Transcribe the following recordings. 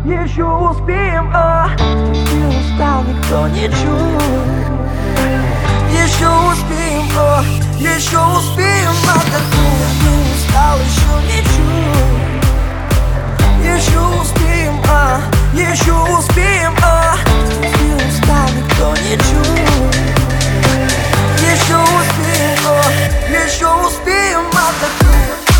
еще успеем, не устал, никто не чует. Еще успеем, еще успеем отдохнуть. Не устал, еще не чует. Еще успеем, еще успеем, не устал, никто не чует. Еще успеем, еще успеем отдохнуть.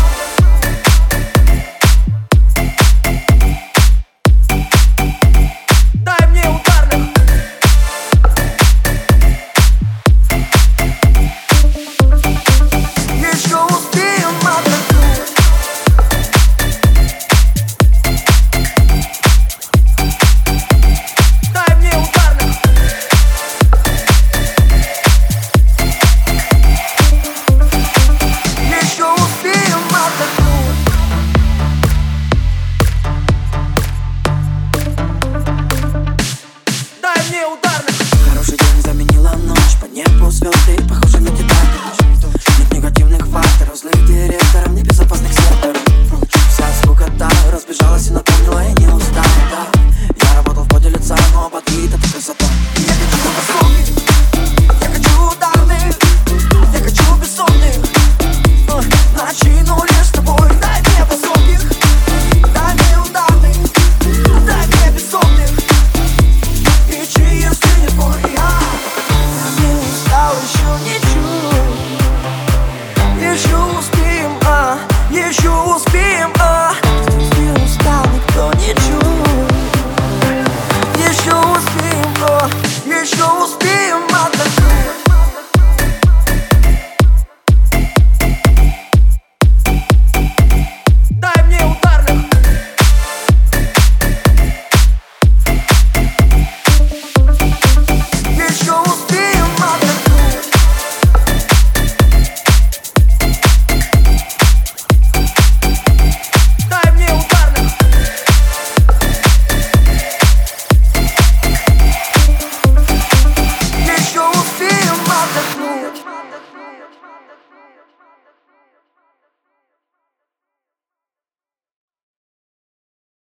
Хороший день заменила ночь, по небу звезды, похожи на тебя. Нет негативных факторов, злых директоров, небезопасных секторов. Вся скукота разбежалась и напомнила, я не устал, да. Я работал в поте лица, но под бит это красота. Я хочу высоких, я хочу ударных, я хочу бессонных. Начну лишь с тобой, дай мне высоких, дай мне ударных, дай мне бессонных. Кричи, если не твой, не устал, еще не чую. Еще успеем, еще